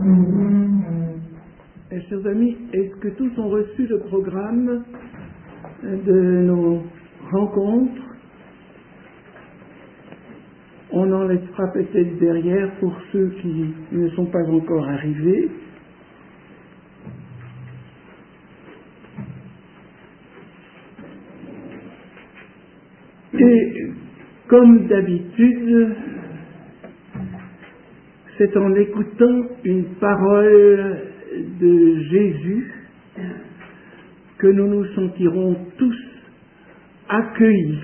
Chers amis, est-ce que tous ont reçu le programme de nos rencontres? On en laissera peut-être derrière pour ceux qui ne sont pas encore arrivés. Et comme d'habitude, c'est en écoutant une parole de Jésus que nous nous sentirons tous accueillis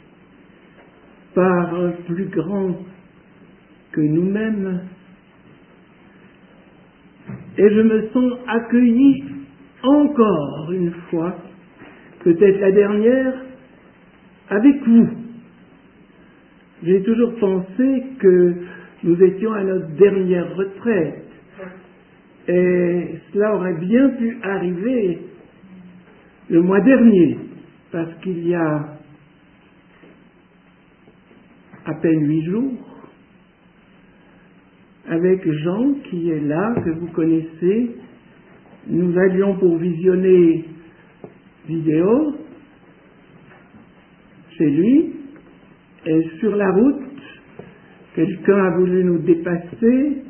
par un plus grand que nous-mêmes. Et je me sens accueilli encore une fois, peut-être la dernière, avec vous. J'ai toujours pensé que nous étions à notre dernière retraite. Et cela aurait bien pu arriver le mois dernier, parce qu'il y a à peine 8 jours, avec Jean qui est là, que vous connaissez, nous allions pour visionner vidéo chez lui, et sur la route, quelqu'un a voulu nous dépasser,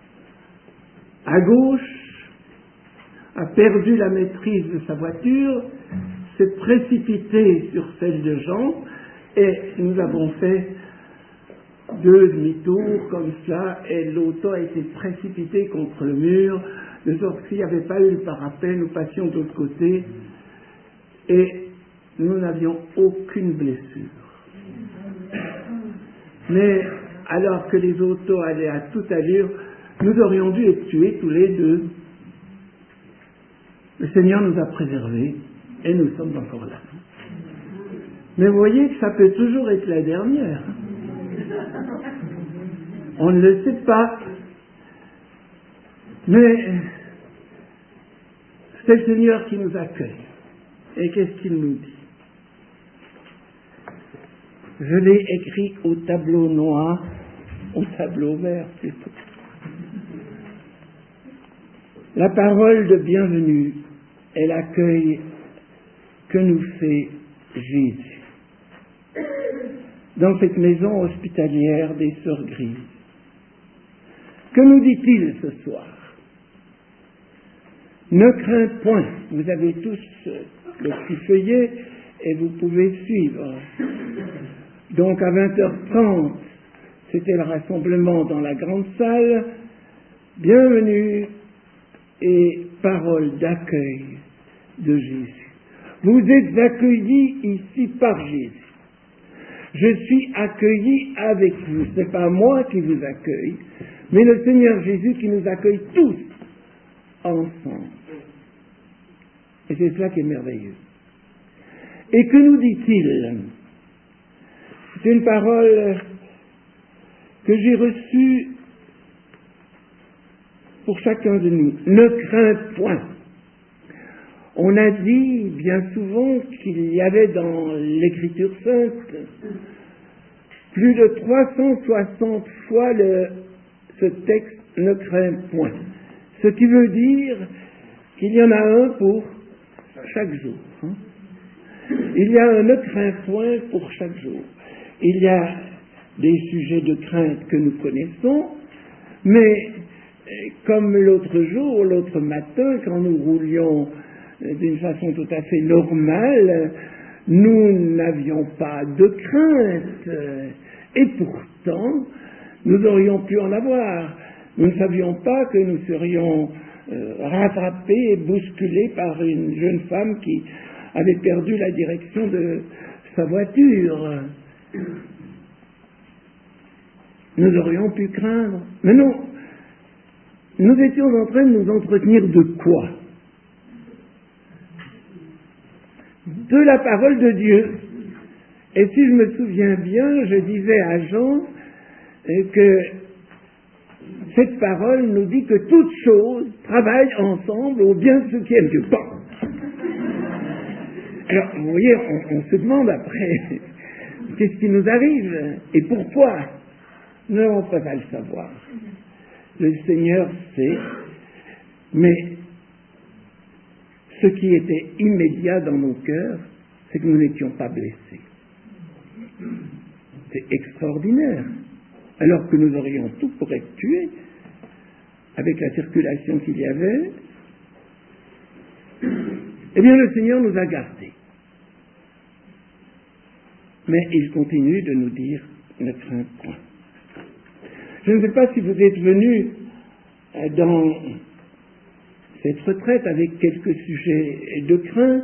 à gauche, a perdu la maîtrise de sa voiture, s'est précipité sur celle de Jean, et nous avons fait 2 demi-tours comme cela, et l'auto a été précipité contre le mur, de sorte qu'il n'y avait pas eu le parapet, nous passions de l'autre côté, et nous n'avions aucune blessure. Mais alors que les autos allaient à toute allure, nous aurions dû être tués tous les deux. Le Seigneur nous a préservés et nous sommes encore là. Mais vous voyez que ça peut toujours être la dernière. On ne le sait pas. Mais c'est le Seigneur qui nous accueille. Et qu'est-ce qu'il nous dit? Je l'ai écrit au tableau noir, au tableau vert plutôt. La parole de bienvenue est l'accueil que nous fait Jésus dans cette maison hospitalière des Sœurs Grises. Que nous dit-il ce soir? Ne crains point, vous avez tous le petit feuillet et vous pouvez suivre. Donc à 20h30, c'était le rassemblement dans la grande salle. Bienvenue et parole d'accueil de Jésus. Vous êtes accueillis ici par Jésus. Je suis accueilli avec vous. Ce n'est pas moi qui vous accueille, mais le Seigneur Jésus qui nous accueille tous ensemble. Et c'est cela qui est merveilleux. Et que nous dit-il? C'est une parole que j'ai reçue pour chacun de nous. Ne crains point. On a dit bien souvent qu'il y avait dans l'Écriture sainte plus de 360 fois ce texte « ne crains point ». Ce qui veut dire qu'il y en a un pour chaque jour. Il y a un « ne crains point » pour chaque jour. Il y a des sujets de crainte que nous connaissons, mais comme l'autre jour, l'autre matin, quand nous roulions d'une façon tout à fait normale, nous n'avions pas de crainte. Et pourtant, nous aurions pu en avoir. Nous ne savions pas que nous serions rattrapés et bousculés par une jeune femme qui avait perdu la direction de sa voiture. Nous aurions pu craindre. Mais non, nous étions en train de nous entretenir de quoi? De la parole de Dieu. Et si je me souviens bien, je disais à Jean que cette parole nous dit que toutes choses travaillent ensemble au bien de ceux qui aiment Dieu. Bon. Alors, vous voyez, on se demande après, qu'est-ce qui nous arrive et pourquoi? Nous n'avons pas à le savoir. le Seigneur sait, mais ce qui était immédiat dans nos cœurs, c'est que nous n'étions pas blessés. C'est extraordinaire. Alors que nous aurions tout pour être tués, avec la circulation qu'il y avait, eh bien le Seigneur nous a gardés. Mais il continue de nous dire, ne crains point. Je ne sais pas si vous êtes venus dans cette retraite avec quelques sujets de crainte.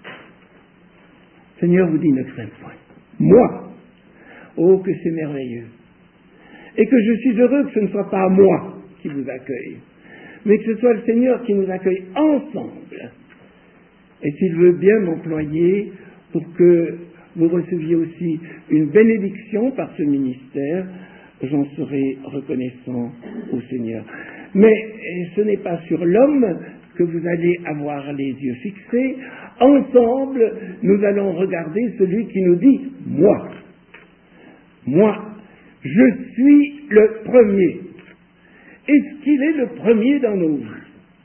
Le Seigneur vous dit, ne crains point. Moi, oh que c'est merveilleux. Et que je suis heureux que ce ne soit pas moi qui vous accueille, mais que ce soit le Seigneur qui nous accueille ensemble. Et s'il veut bien m'employer pour que vous receviez aussi une bénédiction par ce ministère, j'en serai reconnaissant au Seigneur. Mais ce n'est pas sur l'homme que vous allez avoir les yeux fixés. Ensemble, nous allons regarder celui qui nous dit « Moi ». Moi, je suis le premier. Est-ce qu'il est le premier dans nos vies?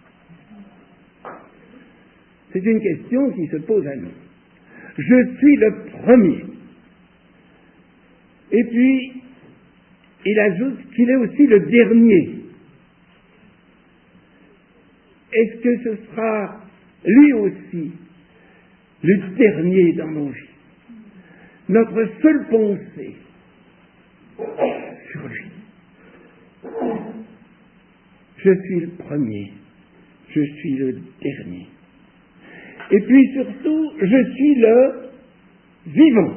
C'est une question qui se pose à nous. Je suis le premier. Et puis, il ajoute qu'il est aussi le dernier. Est-ce que ce sera lui aussi le dernier dans nos vies? Notre seule pensée sur lui. Je suis le premier. Je suis le dernier. Et puis surtout, je suis le vivant.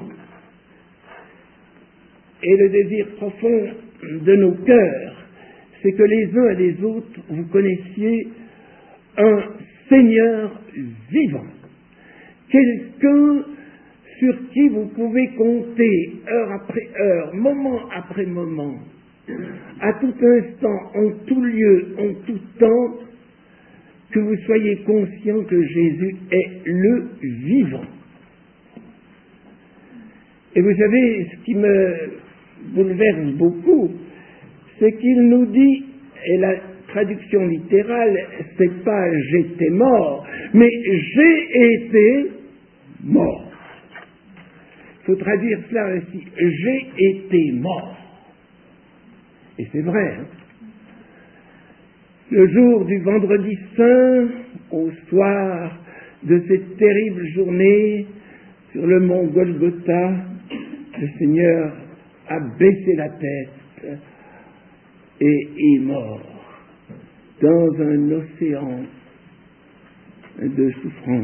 Et le désir profond de nos cœurs, c'est que les uns et les autres, vous connaissiez un Seigneur vivant. Quelqu'un sur qui vous pouvez compter heure après heure, moment après moment, à tout instant, en tout lieu, en tout temps, que vous soyez conscient que Jésus est le vivant. Et vous savez, ce qui me bouleverse beaucoup, c'est qu'il nous dit, et la traduction littérale, c'est pas « j'étais mort », mais « j'ai été mort ». Il faut traduire cela aussi, « j'ai été mort ». Et c'est vrai, hein? Le jour du vendredi saint, au soir de cette terrible journée, sur le mont Golgotha, le Seigneur a baissé la tête et est mort dans un océan de souffrance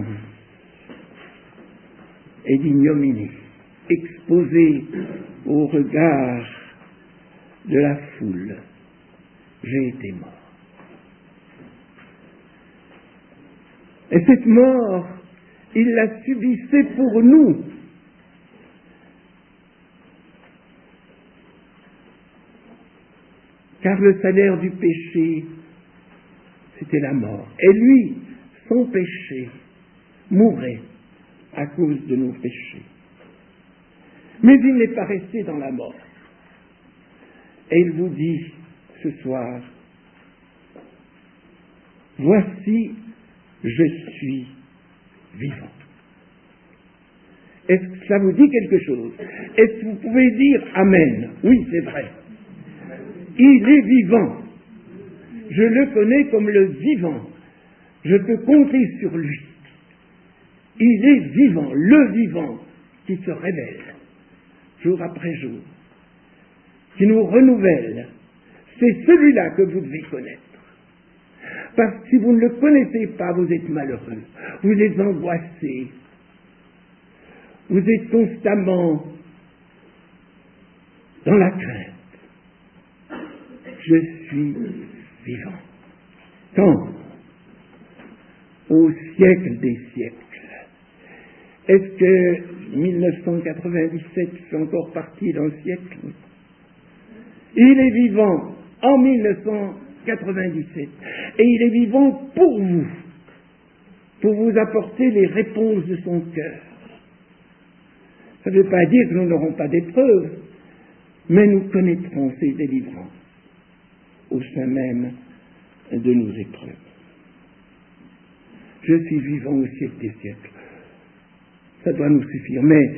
et d'ignominie, exposé au regard de la foule. J'ai été mort. Et cette mort, il la subissait pour nous. Car le salaire du péché, c'était la mort. Et lui, son péché, mourait à cause de nos péchés. Mais il n'est pas resté dans la mort. Et il vous dit ce soir, voici, je suis vivant. Est-ce que ça vous dit quelque chose? Est-ce que vous pouvez dire Amen? Oui, c'est vrai. Il est vivant. Je le connais comme le vivant. Je peux compter sur lui. Il est vivant, le vivant qui se révèle jour après jour, qui nous renouvelle. C'est celui-là que vous devez connaître. Parce que si vous ne le connaissez pas, vous êtes malheureux, vous êtes angoissé, vous êtes constamment dans la crainte. Je suis vivant. Quand? Au siècle des siècles. Est-ce que 1997 fait encore partie d'un siècle? Il est vivant en 1997. Et il est vivant pour vous apporter les réponses de son cœur. Ça ne veut pas dire que nous n'aurons pas d'épreuves, mais nous connaîtrons ses délivrances. au sein même de nos épreuves. Je suis vivant au siècle des siècles. Ça doit nous suffire. Mais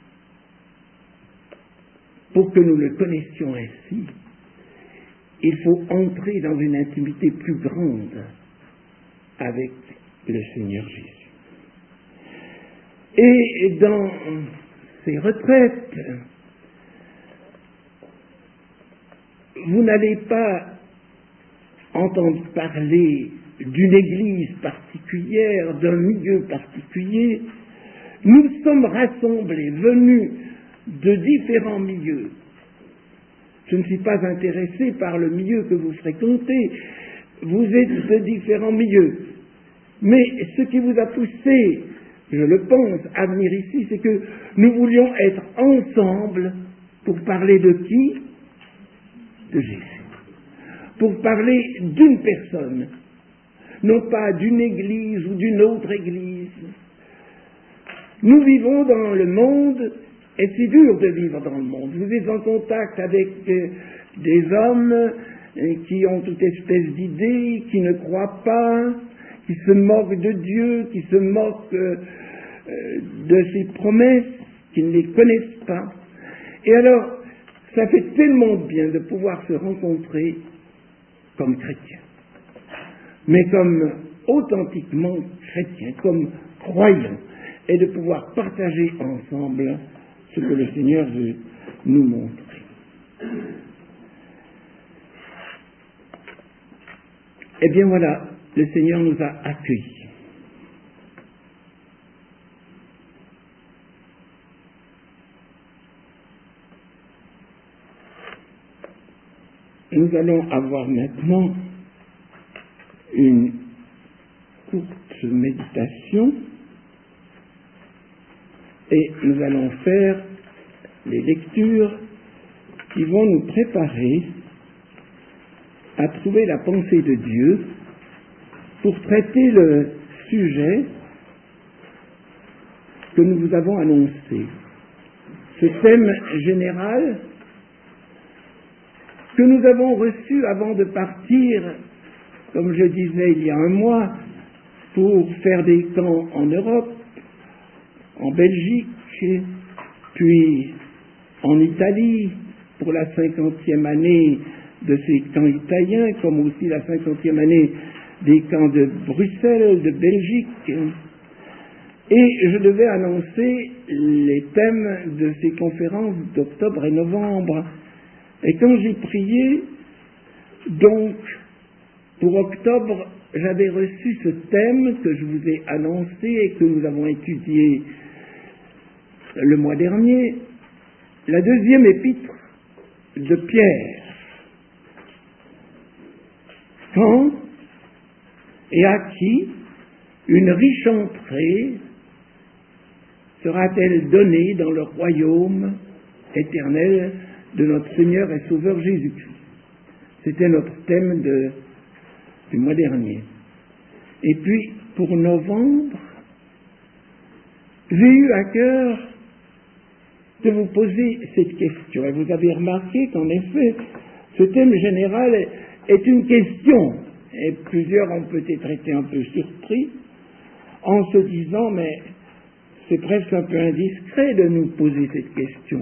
pour que nous le connaissions ainsi, il faut entrer dans une intimité plus grande avec le Seigneur Jésus. Et dans ces retraites, vous n'allez pas entendre parler d'une église particulière, d'un milieu particulier. Nous sommes rassemblés, venus de différents milieux. Je ne suis pas intéressé par le milieu que vous fréquentez. Vous êtes de différents milieux. Mais ce qui vous a poussé, je le pense, à venir ici, c'est que nous voulions être ensemble pour parler de qui? De Jésus. Pour parler d'une personne, non pas d'une église ou d'une autre église. Nous vivons dans le monde, et c'est dur de vivre dans le monde. Vous êtes en contact avec des hommes qui ont toute espèce d'idées, qui ne croient pas, qui se moquent de Dieu, qui se moquent de ses promesses, qui ne les connaissent pas. Et alors, ça fait tellement de bien de pouvoir se rencontrer comme chrétiens, mais comme authentiquement chrétiens, comme croyants, et de pouvoir partager ensemble ce que le Seigneur veut nous montrer. Eh bien voilà, le Seigneur nous a accueillis. Nous allons avoir maintenant une courte méditation et nous allons faire les lectures qui vont nous préparer à trouver la pensée de Dieu pour traiter le sujet que nous vous avons annoncé. Ce thème général que nous avons reçu avant de partir, comme je disais il y a un mois, pour faire des camps en Europe, en Belgique, puis en Italie, pour la 50e année de ces camps italiens, comme aussi la 50e année des camps de Bruxelles, de Belgique. Et je devais annoncer les thèmes de ces conférences d'octobre et novembre. Et quand j'ai prié, donc, pour octobre, j'avais reçu ce thème que je vous ai annoncé et que nous avons étudié le mois dernier, la deuxième épître de Pierre. Quand et à qui une riche entrée sera-t-elle donnée dans le royaume éternel de notre Seigneur et Sauveur Jésus-Christ? C'était notre thème du mois dernier. Et puis, pour novembre, j'ai eu à cœur de vous poser cette question. Et vous avez remarqué qu'en effet, ce thème général est une question. Et plusieurs ont peut-être été un peu surpris en se disant, mais c'est presque un peu indiscret de nous poser cette question.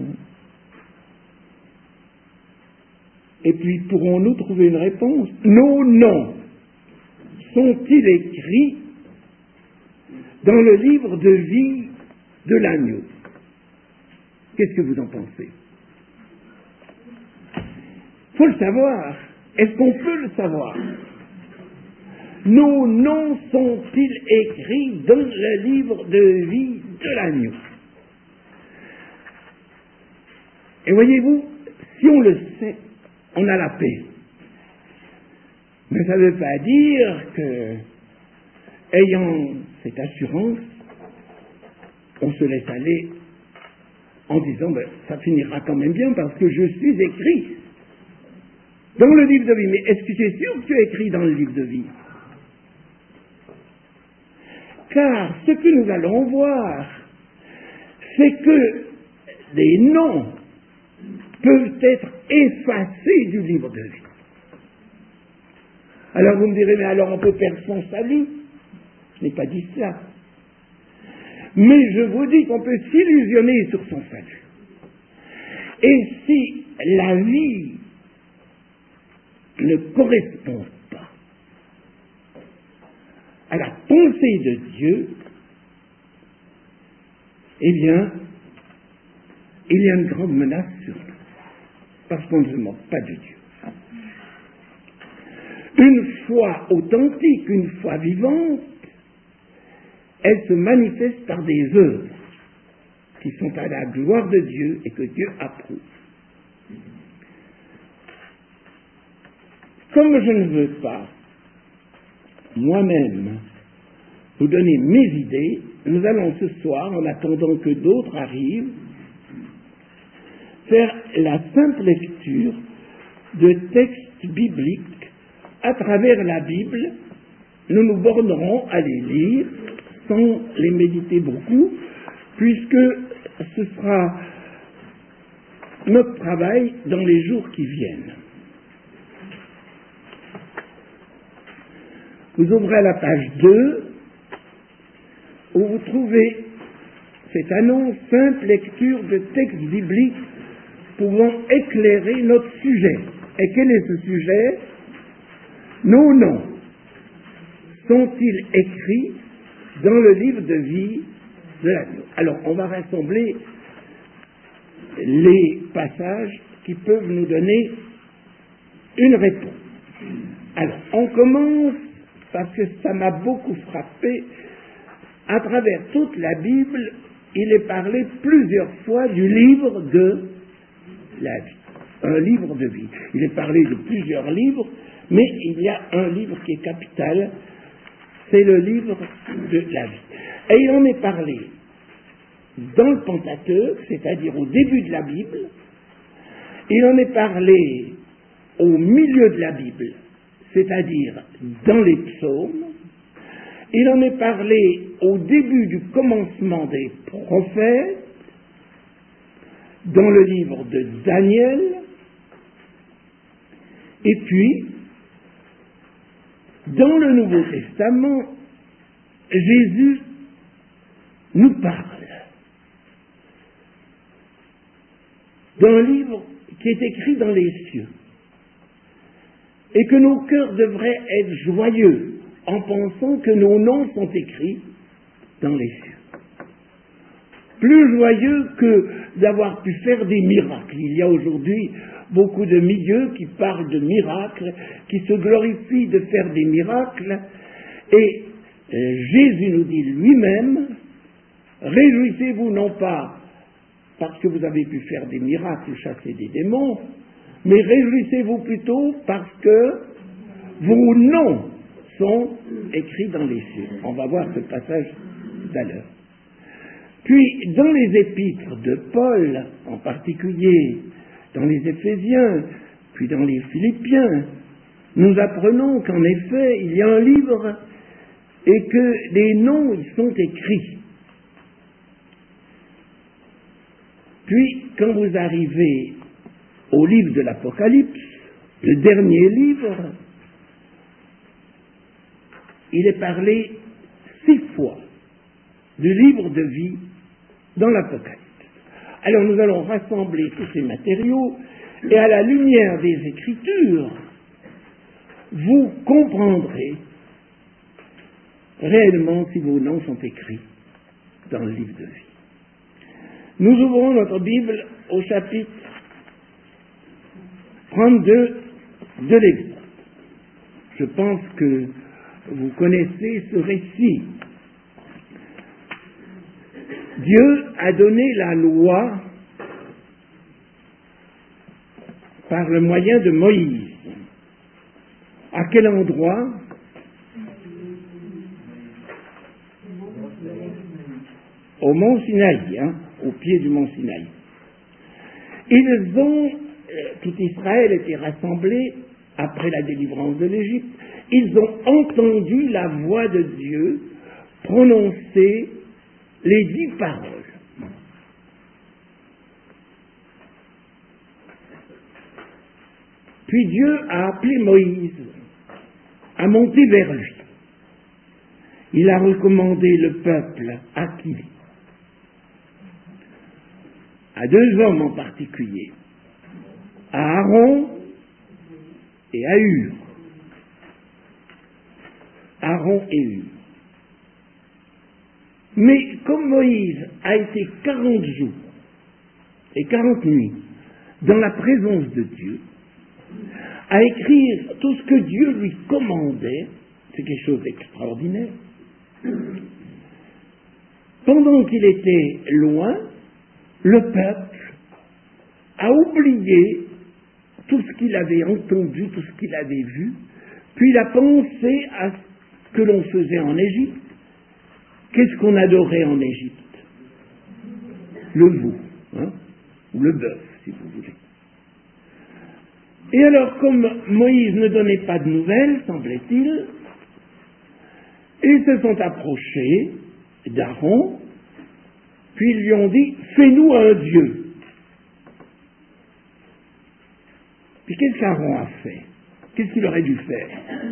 Et puis, pourrons-nous trouver une réponse? Nos noms sont-ils écrits dans le livre de vie de l'agneau? Qu'est-ce que vous en pensez? Il faut le savoir. Est-ce qu'on peut le savoir? Nos noms sont-ils écrits dans le livre de vie de l'agneau? Et voyez-vous, si on le sait, on a la paix. Mais ça ne veut pas dire que, ayant cette assurance, on se laisse aller en disant, ben, ça finira quand même bien parce que je suis écrit dans le livre de vie. Mais est-ce que tu es sûr que tu es écrit dans le livre de vie? Car ce que nous allons voir, c'est que des noms peuvent être effacés du livre de vie. Alors vous me direz, mais alors on peut perdre son salut. Je n'ai pas dit cela. Mais je vous dis qu'on peut s'illusionner sur son salut. Et si la vie ne correspond pas à la pensée de Dieu, eh bien, il y a une grande menace sur nous, parce qu'on ne se moque pas de Dieu. Une foi authentique, une foi vivante, elle se manifeste par des œuvres qui sont à la gloire de Dieu et que Dieu approuve. Comme je ne veux pas, moi-même, vous donner mes idées, nous allons ce soir, en attendant que d'autres arrivent, faire la simple lecture de textes bibliques à travers la Bible. Nous nous bornerons à les lire sans les méditer beaucoup, puisque ce sera notre travail dans les jours qui viennent. Vous ouvrez à la page 2, où vous trouvez cette annonce, simple lecture de textes bibliques pouvant éclairer notre sujet. Et quel est ce sujet? Nos noms sont-ils écrits dans le livre de vie de l'agneau? Alors, on va rassembler les passages qui peuvent nous donner une réponse. Alors, on commence, parce que ça m'a beaucoup frappé, à travers toute la Bible, il est parlé plusieurs fois du livre de la vie, un livre de vie. Il est parlé de plusieurs livres, mais il y a un livre qui est capital, c'est le livre de la vie. Et il en est parlé dans le Pentateuque, c'est-à-dire au début de la Bible, il en est parlé au milieu de la Bible, c'est-à-dire dans les psaumes, il en est parlé au début du commencement des prophètes, dans le livre de Daniel, et puis, dans le Nouveau Testament, Jésus nous parle d'un livre qui est écrit dans les cieux, et que nos cœurs devraient être joyeux en pensant que nos noms sont écrits dans les cieux. Plus joyeux que d'avoir pu faire des miracles. Il y a aujourd'hui beaucoup de milieux qui parlent de miracles, qui se glorifient de faire des miracles, et Jésus nous dit lui-même, réjouissez-vous non pas parce que vous avez pu faire des miracles, chasser des démons, mais réjouissez-vous plutôt parce que vos noms sont écrits dans les cieux. On va voir ce passage tout à l'heure. Puis, dans les épîtres de Paul, en particulier dans les Éphésiens, puis dans les Philippiens, nous apprenons qu'en effet, il y a un livre et que les noms y sont écrits. Puis, quand vous arrivez au livre de l'Apocalypse, le dernier livre, il est parlé 6 fois du livre de vie dans l'Apocalypse. Alors nous allons rassembler tous ces matériaux et à la lumière des Écritures, vous comprendrez réellement si vos noms sont écrits dans le livre de vie. Nous ouvrons notre Bible au chapitre 32 de l'Exode. Je pense que vous connaissez ce récit. Dieu a donné la loi par le moyen de Moïse. À quel endroit? Au mont Sinaï, au pied du mont Sinaï. Tout Israël était rassemblé après la délivrance de l'Égypte. Ils ont entendu la voix de Dieu prononcer les 10 paroles. Puis Dieu a appelé Moïse à monter vers lui. Il a recommandé le peuple à qui? À deux hommes en particulier, à Aaron et à Hur. Aaron et Hur. Mais comme Moïse a été 40 jours et 40 nuits dans la présence de Dieu, à écrire tout ce que Dieu lui commandait, c'est quelque chose d'extraordinaire. Pendant qu'il était loin, le peuple a oublié tout ce qu'il avait entendu, tout ce qu'il avait vu, puis il a pensé à ce que l'on faisait en Égypte. Qu'est-ce qu'on adorait en Égypte? Le veau, ou le bœuf, si vous voulez. Et alors, comme Moïse ne donnait pas de nouvelles, semblait-il, ils se sont approchés d'Aaron, puis ils lui ont dit « Fais-nous un Dieu ». Puis qu'est-ce qu'Aaron a fait? Qu'est-ce qu'il aurait dû faire?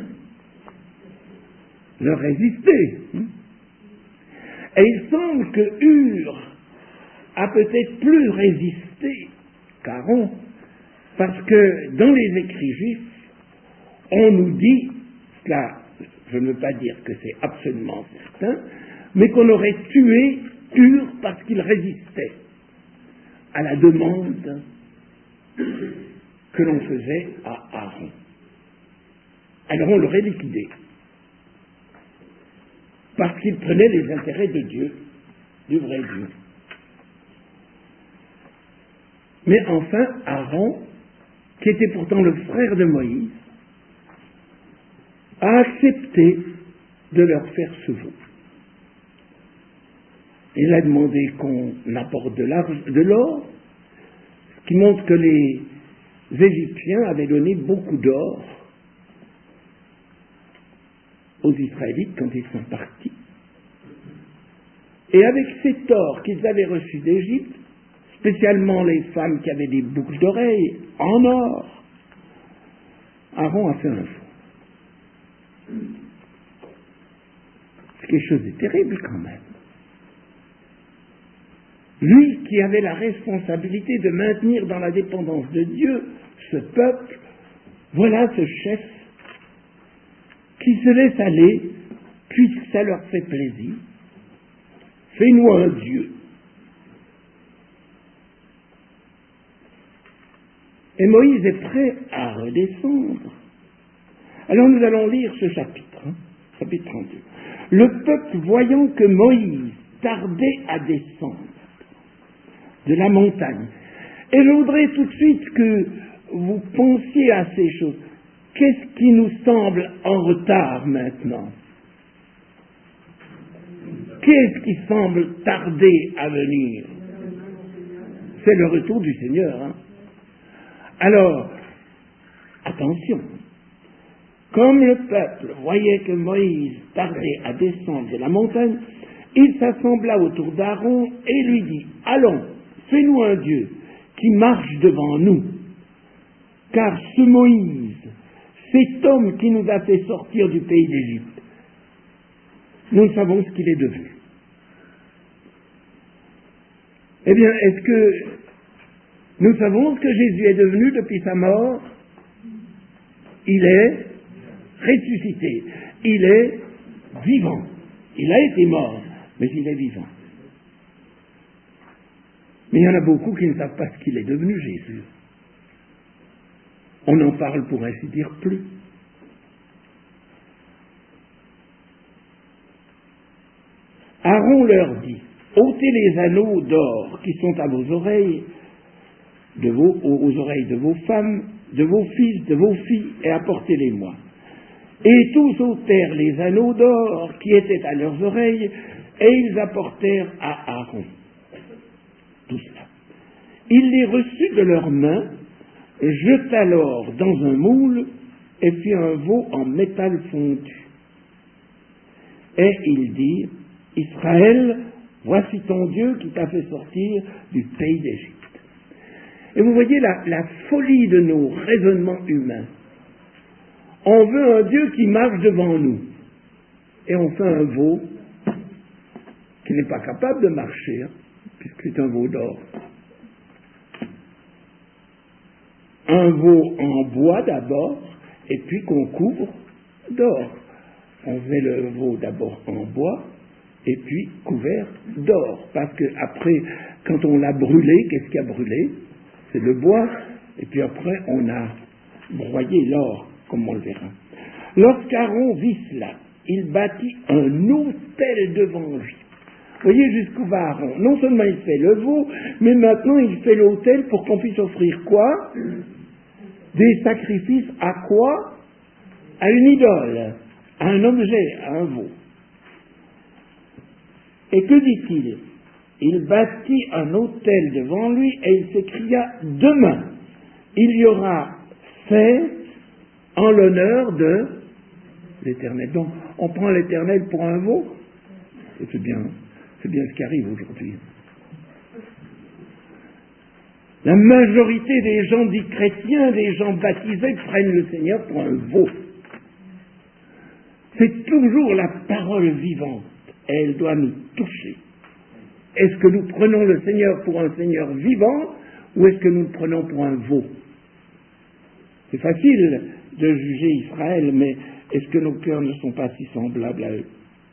Leur résister. Et il semble que Hur a peut-être plus résisté qu'Aaron, parce que dans les écrits juifs, on nous dit, cela, je ne veux pas dire que c'est absolument certain, mais qu'on aurait tué Hur parce qu'il résistait à la demande que l'on faisait à Aaron. Alors on l'aurait liquidé, parce qu'il prenait les intérêts de Dieu, du vrai Dieu. Mais enfin, Aaron, qui était pourtant le frère de Moïse, a accepté de leur faire ce veau. Il a demandé qu'on apporte de l'or, ce qui montre que les Égyptiens avaient donné beaucoup d'or aux Israélites quand ils sont partis. Et avec cet or qu'ils avaient reçu d'Égypte, spécialement les femmes qui avaient des boucles d'oreilles en or, Aaron a fait un veau. C'est quelque chose de terrible quand même. Lui qui avait la responsabilité de maintenir dans la dépendance de Dieu ce peuple, voilà ce chef qui se laisse aller, puisque ça leur fait plaisir. Fais-nous un Dieu. Et Moïse est prêt à redescendre. Alors nous allons lire ce chapitre, chapitre 32. Le peuple, voyant que Moïse tardait à descendre de la montagne, et je voudrais tout de suite que vous pensiez à ces choses. Qu'est-ce qui nous semble en retard maintenant? Qu'est-ce qui semble tarder à venir? C'est le retour du Seigneur. Alors, attention, comme le peuple voyait que Moïse tardait à descendre de la montagne, il s'assembla autour d'Aaron et lui dit, « Allons, fais-nous un Dieu qui marche devant nous, car ce Moïse, cet homme qui nous a fait sortir du pays d'Égypte, nous savons ce qu'il est devenu. » Eh bien, est-ce que nous savons ce que Jésus est devenu depuis sa mort? Il est ressuscité. Il est vivant. Il a été mort, mais il est vivant. Mais il y en a beaucoup qui ne savent pas ce qu'il est devenu, Jésus. On en parle pour ainsi dire plus. Aaron leur dit, ôtez les anneaux d'or qui sont à vos oreilles, aux oreilles de vos femmes, de vos fils, de vos filles, et apportez-les-moi. Et tous ôtèrent les anneaux d'or qui étaient à leurs oreilles, et ils apportèrent à Aaron tout cela. Il les reçut de leurs mains, jeta l'or dans un moule, et fit un veau en métal fondu. Et il dit, Israël, voici ton Dieu qui t'a fait sortir du pays d'Égypte. Et vous voyez la folie de nos raisonnements humains. On veut un Dieu qui marche devant nous. Et on fait un veau qui n'est pas capable de marcher, hein, puisque c'est un veau d'or. Un veau en bois d'abord, et puis qu'on couvre d'or. On fait le veau d'abord en bois, et puis couvert d'or. Parce que après, quand on l'a brûlé, qu'est-ce qui a brûlé? C'est le bois, et puis après on a broyé l'or, comme on le verra. Lorsqu'Aaron vit cela, il bâtit un autel devant lui. Vous voyez jusqu'où va Aaron. Non seulement il fait le veau, mais maintenant il fait l'autel pour qu'on puisse offrir quoi? Des sacrifices à quoi? À une idole, à un objet, à un veau. Et que dit-il? Il bâtit un autel devant lui et il s'écria: demain, il y aura fête en l'honneur de l'Éternel. Donc, on prend l'Éternel pour un veau. Et c'est bien ce qui arrive aujourd'hui. La majorité des gens dits chrétiens, des gens baptisés, prennent le Seigneur pour un veau. C'est toujours la parole vivante. Elle doit nous toucher. Est-ce que nous prenons le Seigneur pour un Seigneur vivant ou est-ce que nous le prenons pour un veau? C'est facile de juger Israël, mais est-ce que nos cœurs ne sont pas si semblables à eux?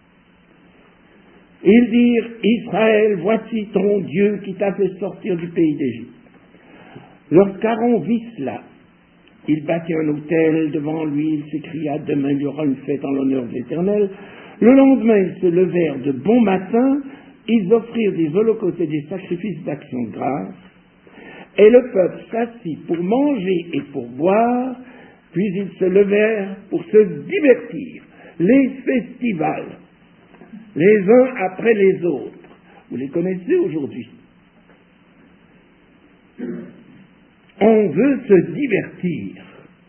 Ils dirent: Israël, voici ton Dieu qui t'a fait sortir du pays d'Égypte. Lorsqu'Aaron vit cela, il bâtit un autel devant lui, il s'écria: demain il y aura une fête en l'honneur de l'Éternel. Le lendemain, ils se levèrent de bon matin, ils offrirent des holocaustes et des sacrifices d'action de grâce, et le peuple s'assit pour manger et pour boire, puis ils se levèrent pour se divertir. Les festivals, les uns après les autres. Vous les connaissez aujourd'hui. On veut se divertir.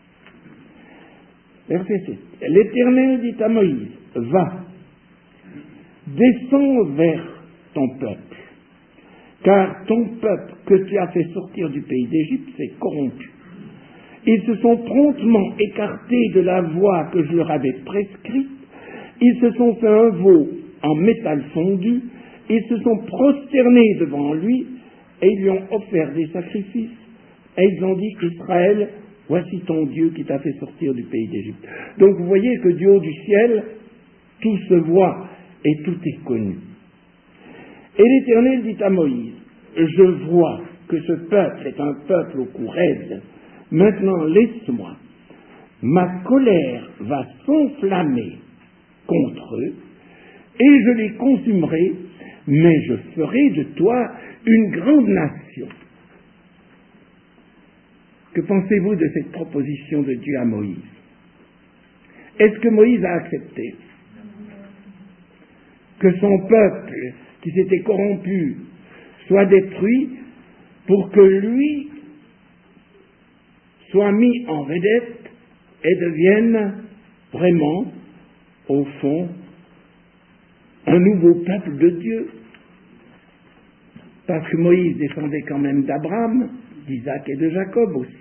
Verset 7. L'Éternel dit à Moïse: va, descends vers ton peuple, car ton peuple que tu as fait sortir du pays d'Égypte s'est corrompu. Ils se sont promptement écartés de la voie que je leur avais prescrite, ils se sont fait un veau en métal fondu, ils se sont prosternés devant lui, et ils lui ont offert des sacrifices, et ils ont dit: Israël, voici ton Dieu qui t'a fait sortir du pays d'Égypte. Donc vous voyez que du haut du ciel, tout se voit et tout est connu. Et l'Éternel dit à Moïse: je vois que ce peuple est un peuple au cou raide. Maintenant, laisse-moi. Ma colère va s'enflammer contre eux, et je les consumerai, mais je ferai de toi une grande nation. Que pensez-vous de cette proposition de Dieu à Moïse? Est-ce que Moïse a accepté que son peuple, qui s'était corrompu, soit détruit pour que lui soit mis en vedette et devienne vraiment, au fond, un nouveau peuple de Dieu? Parce que Moïse descendait quand même d'Abraham, d'Isaac et de Jacob aussi.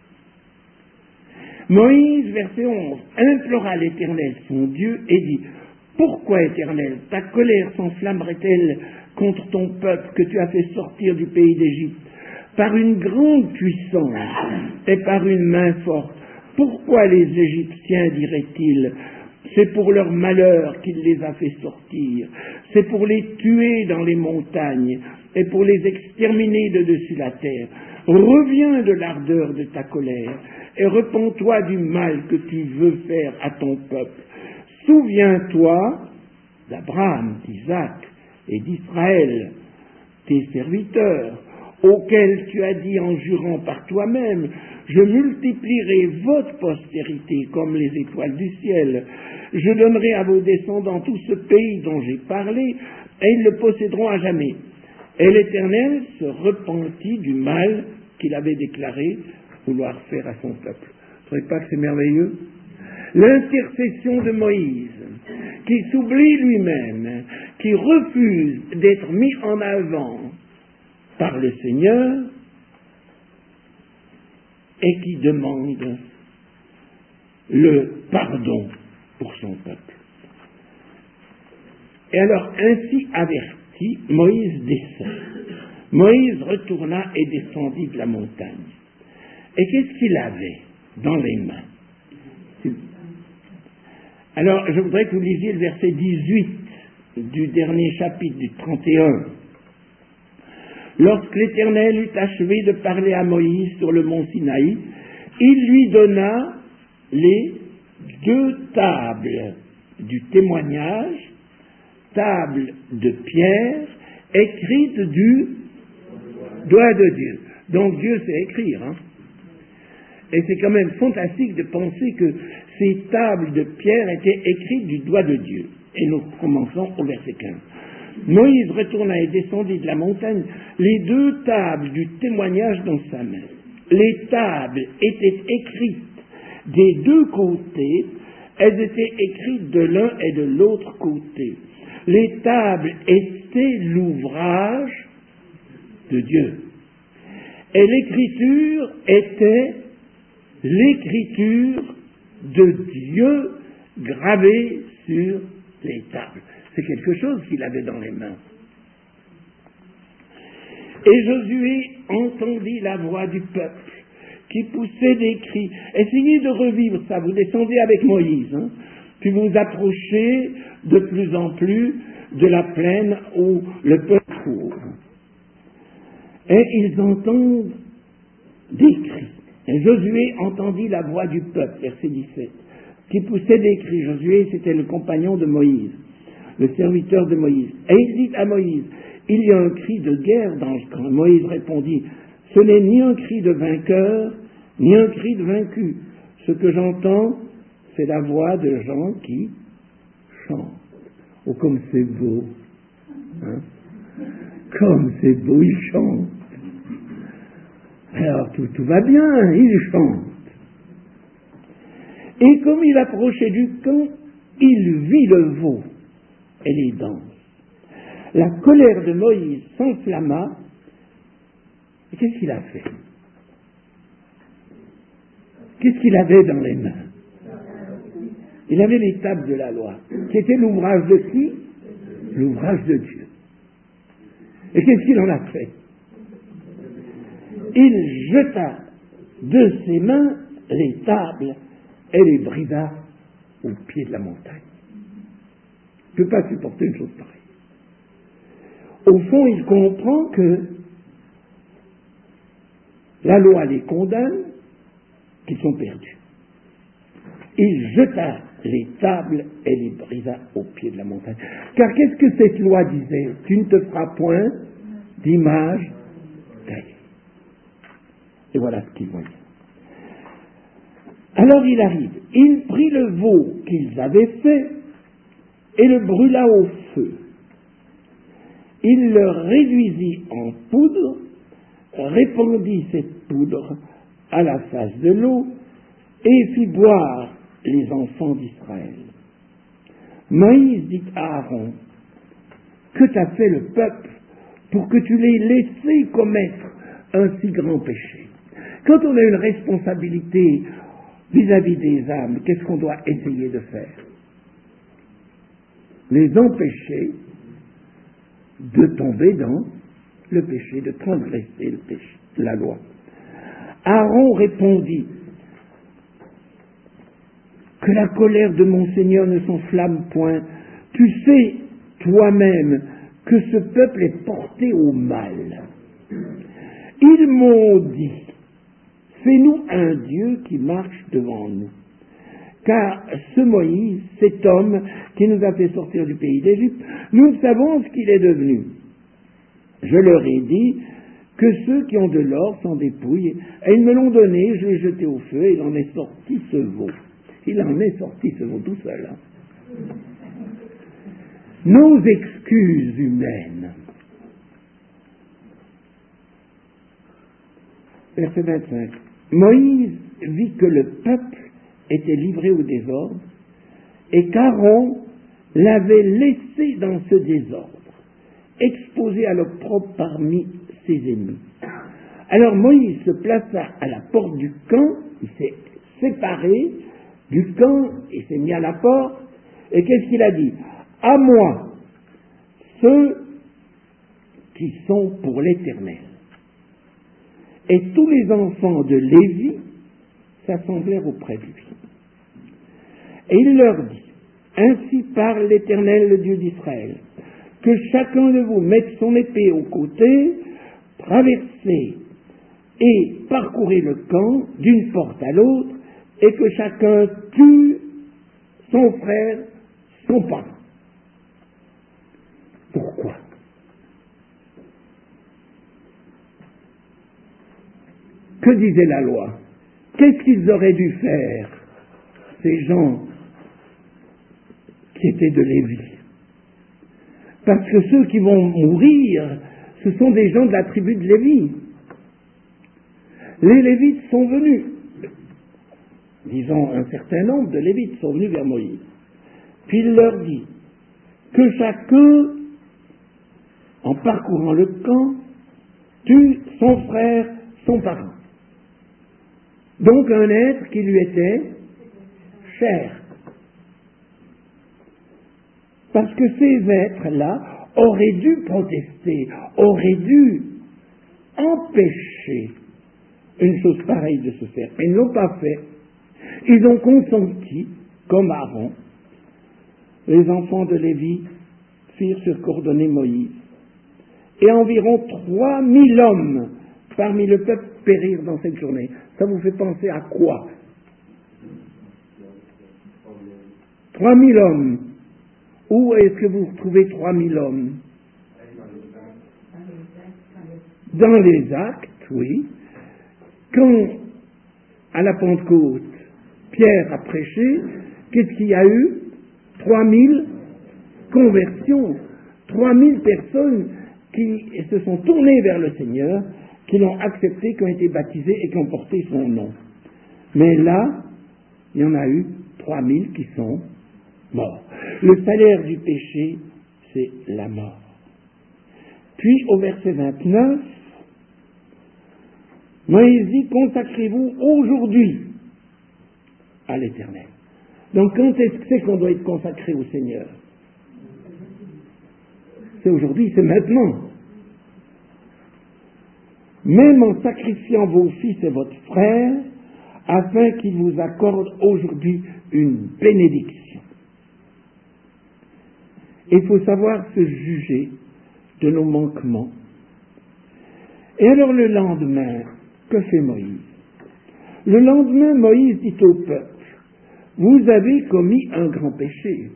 Moïse, verset 11, implora l'Éternel son Dieu et dit: pourquoi, Éternel, ta colère s'enflammerait-elle contre ton peuple que tu as fait sortir du pays d'Égypte par une grande puissance et par une main forte? Pourquoi les Égyptiens, diraient-ils, c'est pour leur malheur qu'il les a fait sortir, c'est pour les tuer dans les montagnes et pour les exterminer de dessus la terre. Reviens de l'ardeur de ta colère et repens-toi du mal que tu veux faire à ton peuple. Souviens-toi d'Abraham, d'Isaac et d'Israël, tes serviteurs, auxquels tu as dit en jurant par toi-même: je multiplierai votre postérité comme les étoiles du ciel. Je donnerai à vos descendants tout ce pays dont j'ai parlé, et ils le posséderont à jamais. Et l'Éternel se repentit du mal qu'il avait déclaré vouloir faire à son peuple. Vous ne trouvez pas que c'est merveilleux? L'intercession de Moïse, qui s'oublie lui-même, qui refuse d'être mis en avant par le Seigneur et qui demande le pardon pour son peuple. Et alors, ainsi averti, Moïse descend. Moïse retourna et descendit de la montagne. Et qu'est-ce qu'il avait dans les mains? Alors, je voudrais que vous lisiez le verset 18 du dernier chapitre du 31. Lorsque l'Éternel eut achevé de parler à Moïse sur le mont Sinaï, il lui donna les 2 tables du témoignage, tables de pierre, écrites du doigt de Dieu. Donc Dieu sait écrire, hein? Et c'est quand même fantastique de penser que ces tables de pierre étaient écrites du doigt de Dieu. Et nous commençons au verset 15. Moïse retourna et descendit de la montagne, les 2 tables du témoignage dans sa main. Les tables étaient écrites des 2 côtés, elles étaient écrites de l'un et de l'autre côté. Les tables étaient l'ouvrage de Dieu. Et l'écriture était l'écriture de Dieu gravée sur les tables. C'est quelque chose qu'il avait dans les mains. Et Josué entendit la voix du peuple qui poussait des cris. Essayez de revivre ça. Vous descendez avec Moïse, hein, puis vous vous approchez de plus en plus de la plaine où le peuple court. Et ils entendent des cris. Et Josué entendit la voix du peuple, verset 17, qui poussait des cris. Josué, c'était le compagnon de Moïse, le serviteur de Moïse. Et il dit à Moïse, il y a un cri de guerre dans le camp. Moïse répondit, ce n'est ni un cri de vainqueur, ni un cri de vaincu. Ce que j'entends, c'est la voix de gens qui chantent. Oh, comme c'est beau, hein? Comme c'est beau, ils chantent. Alors tout va bien, ils chantent. Et comme il approchait du camp, il vit le veau et les danses. La colère de Moïse s'enflamma. Et qu'est-ce qu'il a fait? Qu'est-ce qu'il avait dans les mains? Il avait les tables de la loi, qui était l'ouvrage de qui? L'ouvrage de Dieu. Et qu'est-ce qu'il en a fait? Il jeta de ses mains les tables et les brisa au pied de la montagne. Il ne peut pas supporter une chose pareille. Au fond, il comprend que la loi les condamne, qu'ils sont perdus. Il jeta les tables et les brisa au pied de la montagne. Car qu'est-ce que cette loi disait? Tu ne te feras point d'image taillée. Et voilà ce qu'ils voyaient. Alors il arrive, il prit le veau qu'ils avaient fait et le brûla au feu. Il le réduisit en poudre, répandit cette poudre à la face de l'eau et fit boire les enfants d'Israël. Moïse dit à Aaron, que t'a fait le peuple pour que tu l'aies laissé commettre un si grand péché? Quand on a une responsabilité vis-à-vis des âmes, qu'est-ce qu'on doit essayer de faire? Les empêcher de tomber dans le péché, de transgresser le péché, la loi. Aaron répondit, que la colère de mon Seigneur ne s'enflamme point. Tu sais toi-même que ce peuple est porté au mal. Ils m'ont dit, fais-nous un Dieu qui marche devant nous. Car ce Moïse, cet homme qui nous a fait sortir du pays d'Égypte, nous savons ce qu'il est devenu. Je leur ai dit que ceux qui ont de l'or s'en dépouillent, et ils me l'ont donné, je l'ai jeté au feu, et il en est sorti ce veau. Il en est sorti ce veau tout seul. Hein. Nos excuses humaines. Verset 25. Moïse vit que le peuple était livré au désordre et qu'Aaron l'avait laissé dans ce désordre, exposé à l'opprobre parmi ses ennemis. Alors Moïse se plaça à la porte du camp, il s'est séparé du camp, il s'est mis à la porte, et qu'est-ce qu'il a dit? À moi, ceux qui sont pour l'Éternel. Et tous les enfants de Lévi s'assemblèrent auprès de lui. Et il leur dit, ainsi parle l'Éternel, le Dieu d'Israël, que chacun de vous mette son épée au côté, traversez et parcourez le camp d'une porte à l'autre, et que chacun tue son frère, son parent. Pourquoi? Que disait la loi? Qu'est-ce qu'ils auraient dû faire, ces gens qui étaient de Lévi? Parce que ceux qui vont mourir, ce sont des gens de la tribu de Lévi. Les Lévites sont venus, disons un certain nombre de Lévites sont venus vers Moïse. Puis il leur dit que chacun, en parcourant le camp, tue son frère, son parent. Donc un être qui lui était cher. Parce que ces êtres-là auraient dû protester, auraient dû empêcher une chose pareille de se faire. Ils ne l'ont pas fait. Ils ont consenti, comme Aaron. Les enfants de Lévi firent surcoordonner Moïse. Et environ 3000 hommes parmi le peuple périrent dans cette journée. Ça vous fait penser à quoi? 3000 hommes. Où est-ce que vous retrouvez 3000 hommes? Dans les Actes, oui. Quand, à la Pentecôte, Pierre a prêché, qu'est-ce qu'il y a eu? 3000 conversions. 3000 personnes qui se sont tournées vers le Seigneur, qui l'ont accepté, qui ont été baptisés et qui ont porté son nom. Mais là, il y en a eu 3000 qui sont morts. Le salaire du péché, c'est la mort. Puis, au verset 29, Moïse dit, consacrez-vous aujourd'hui à l'Éternel. Donc, quand est-ce que c'est qu'on doit être consacré au Seigneur? C'est aujourd'hui, c'est maintenant. Même en sacrifiant vos fils et votre frère, afin qu'il vous accorde aujourd'hui une bénédiction. Il faut savoir se juger de nos manquements. Et alors le lendemain, que fait Moïse? Le lendemain, Moïse dit au peuple, vous avez commis un grand péché.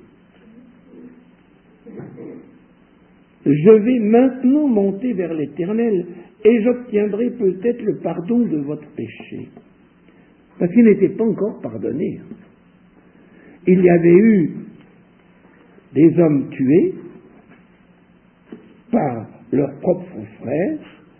Je vais maintenant monter vers l'Éternel et j'obtiendrai peut-être le pardon de votre péché. Parce qu'il n'était pas encore pardonné. Il y avait eu des hommes tués par leurs propres frères,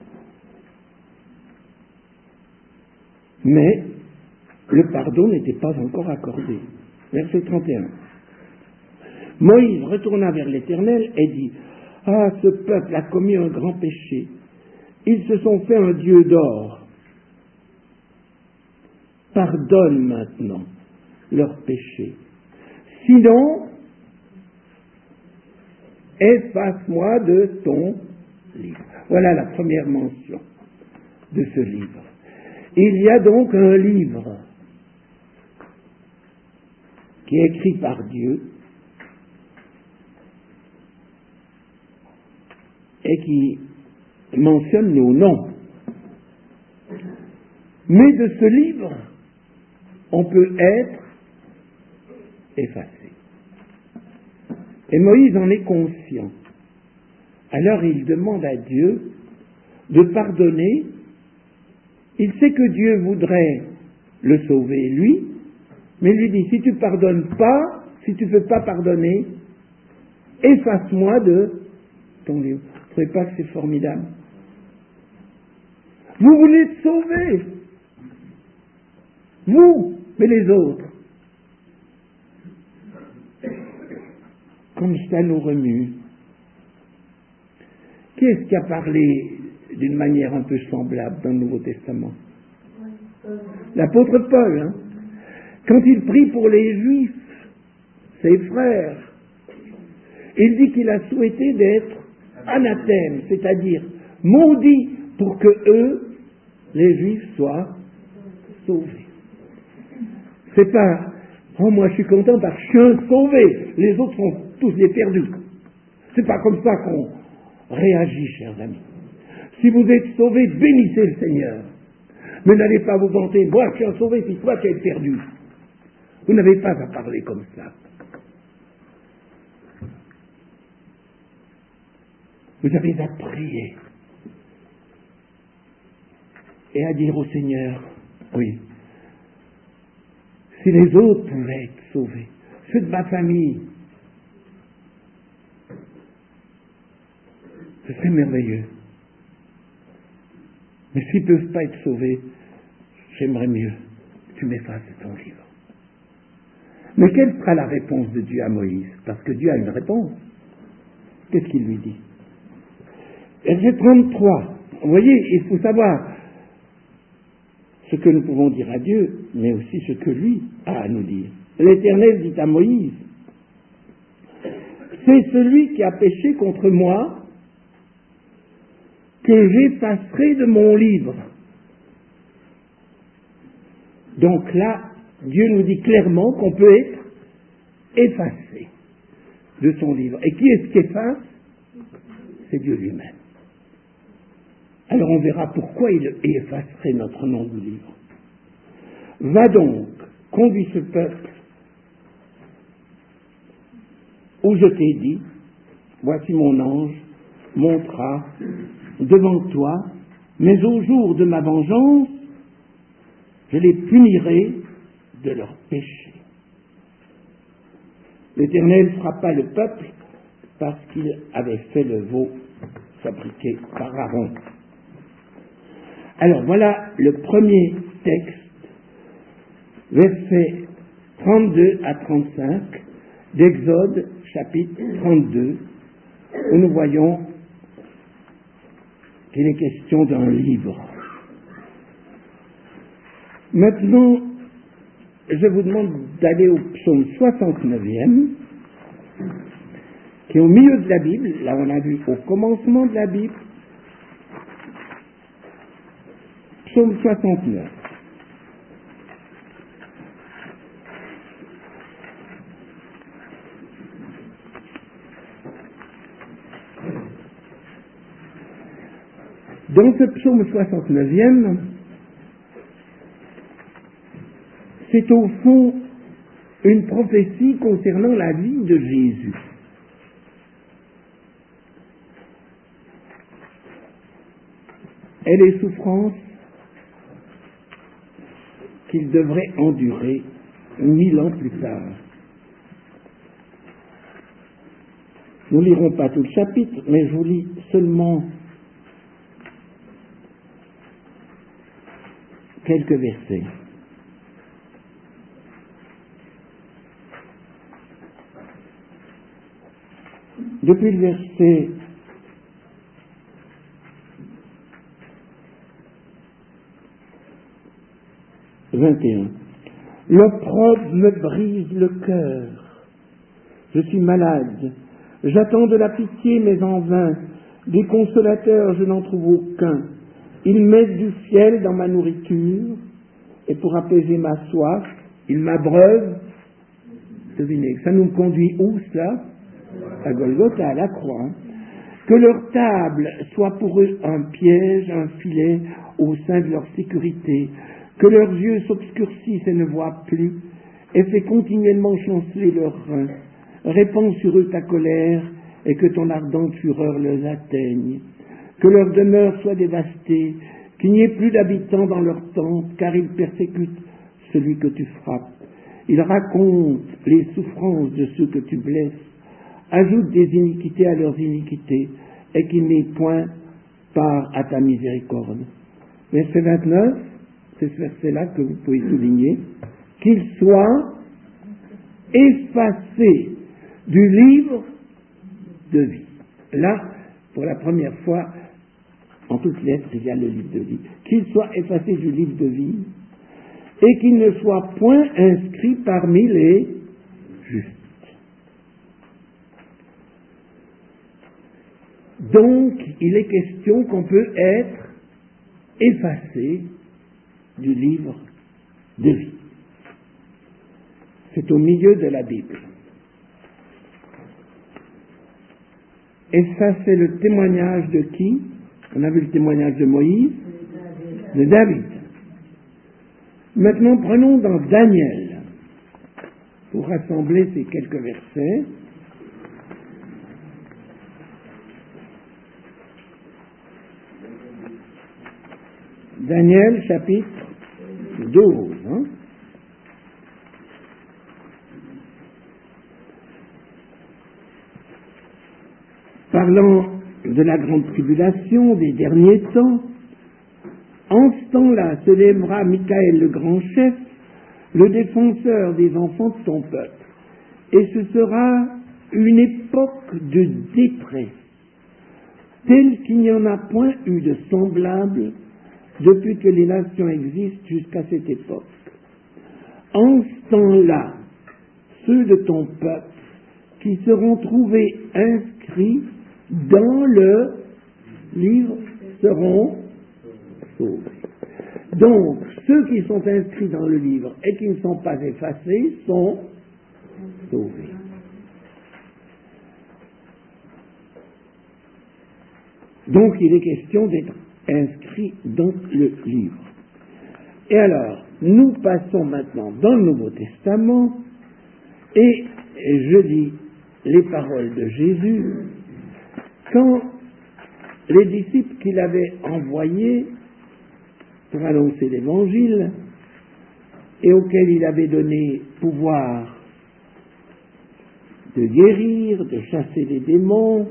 mais le pardon n'était pas encore accordé. Verset 31. Moïse retourna vers l'Éternel et dit, « Ah, ce peuple a commis un grand péché. Ils se sont fait un dieu d'or. Pardonne maintenant leur péché. Sinon, efface-moi de ton livre. » Voilà la première mention de ce livre. Il y a donc un livre qui est écrit par Dieu et qui mentionne nos noms. Mais de ce livre, on peut être effacé. Et Moïse en est conscient. Alors il demande à Dieu de pardonner. Il sait que Dieu voudrait le sauver, lui, mais il lui dit, si tu ne pardonnes pas, si tu ne veux pas pardonner, efface-moi de ton livre. Vous ne trouvez pas que c'est formidable? Vous voulez être sauver, vous, mais les autres. Comme ça nous remue. Qui est-ce qui a parlé d'une manière un peu semblable dans le Nouveau Testament? L'apôtre Paul. Quand il prie pour les Juifs, ses frères, il dit qu'il a souhaité d'être anathème, c'est-à-dire maudit pour que eux, les Juifs, soient sauvés. C'est pas, oh moi je suis content parce que je suis un sauvé, les autres sont tous des perdus. C'est pas comme ça qu'on réagit, chers amis. Si vous êtes sauvés, bénissez le Seigneur. Mais n'allez pas vous vanter, moi je suis un sauvé, puis toi tu es perdu. Vous n'avez pas à parler comme ça. Vous avez à prier et à dire au Seigneur, oui, si les autres pouvaient être sauvés, ceux de ma famille, ce serait merveilleux. Mais s'ils ne peuvent pas être sauvés, j'aimerais mieux que tu m'effaces de ton livre. Mais quelle sera la réponse de Dieu à Moïse? Parce que Dieu a une réponse. Qu'est-ce qu'il lui dit? Verset 33. Vous voyez, il faut savoir ce que nous pouvons dire à Dieu, mais aussi ce que lui a à nous dire. L'Éternel dit à Moïse, c'est celui qui a péché contre moi que j'effacerai de mon livre. Donc là, Dieu nous dit clairement qu'on peut être effacé de son livre. Et qui est-ce qui efface? C'est Dieu lui-même. Alors on verra pourquoi il effacerait notre nom du livre. Va donc, conduis ce peuple où je t'ai dit, voici mon ange montera devant toi, mais au jour de ma vengeance, je les punirai de leurs péchés. L'Éternel frappa le peuple parce qu'il avait fait le veau fabriqué par Aaron. Alors voilà le premier texte, versets 32 à 35 d'Exode chapitre 32, où nous voyons qu'il est question d'un livre. Maintenant, je vous demande d'aller au psaume 69e, qui est au milieu de la Bible. Là, on a vu au commencement de la Bible. Psaume 69. Dans ce psaume 69e, c'est au fond une prophétie concernant la vie de Jésus. Et les souffrances qu'il devrait endurer 1000 ans plus tard. Nous ne lirons pas tout le chapitre, mais je vous lis seulement quelques versets. Depuis le verset 21. L'opprobre me brise le cœur. Je suis malade. J'attends de la pitié, mais en vain. Des consolateurs, je n'en trouve aucun. Ils mettent du fiel dans ma nourriture, et pour apaiser ma soif, ils m'abreuvent de vinaigre. Ça nous conduit où, cela? À Golgotha, à la croix. Que leur table soit pour eux un piège, un filet au sein de leur sécurité. Que leurs yeux s'obscurcissent et ne voient plus, et fais continuellement chanceler leurs reins. Répands sur eux ta colère, et que ton ardente fureur les atteigne. Que leur demeure soit dévastée, qu'il n'y ait plus d'habitants dans leur tente, car ils persécutent celui que tu frappes. Ils racontent les souffrances de ceux que tu blesses, ajoutent des iniquités à leurs iniquités, et qu'ils n'aient point part à ta miséricorde. Verset 29, c'est ce verset-là que vous pouvez souligner, qu'ils soient effacés du livre de vie. Là, pour la première fois, en toutes lettres, il y a le livre de vie. Qu'ils soient effacés du livre de vie et qu'il ne soit point inscrit parmi les justes. Donc, il est question qu'on peut être effacé du livre de vie. C'est au milieu de la Bible. Et ça, c'est le témoignage de qui? On a vu le témoignage de Moïse, de David. Maintenant, prenons dans Daniel, pour rassembler ces quelques versets. Daniel, chapitre 12. Parlant de la grande tribulation des derniers temps, en ce temps-là se lèvera Michaël le grand chef, le défenseur des enfants de ton peuple. Et ce sera une époque de détresse, telle qu'il n'y en a point eu de semblable depuis que les nations existent jusqu'à cette époque. En ce temps-là, ceux de ton peuple qui seront trouvés inscrits dans le livre seront sauvés. Donc, ceux qui sont inscrits dans le livre et qui ne sont pas effacés sont sauvés. Donc, il est question d'être inscrit dans le livre. Et alors, nous passons maintenant dans le Nouveau Testament et je lis les paroles de Jésus quand les disciples qu'il avait envoyés pour annoncer l'Évangile et auxquels il avait donné pouvoir de guérir, de chasser les démons,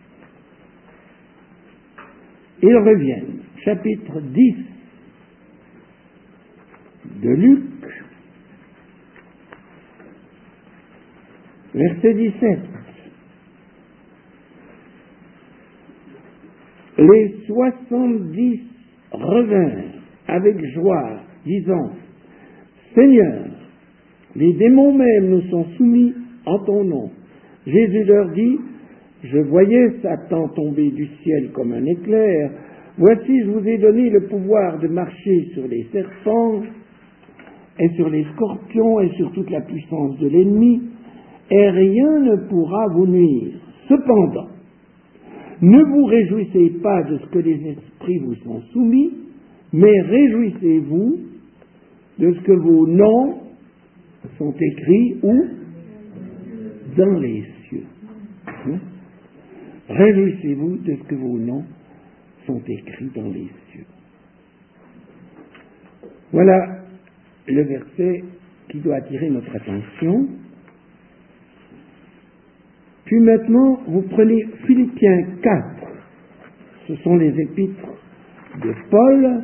ils reviennent. Chapitre 10 de Luc, verset 17. Les 70 revinrent avec joie, disant: Seigneur, les démons même nous sont soumis en ton nom. Jésus leur dit: Je voyais Satan tomber du ciel comme un éclair. Voici, je vous ai donné le pouvoir de marcher sur les serpents et sur les scorpions et sur toute la puissance de l'ennemi, et rien ne pourra vous nuire. Cependant, ne vous réjouissez pas de ce que les esprits vous sont soumis, mais réjouissez-vous de ce que vos noms sont écrits où? Dans les cieux. Réjouissez-vous de ce que vos noms sont écrits dans les cieux. Voilà le verset qui doit attirer notre attention. Puis maintenant, vous prenez Philippiens 4. Ce sont les épîtres de Paul.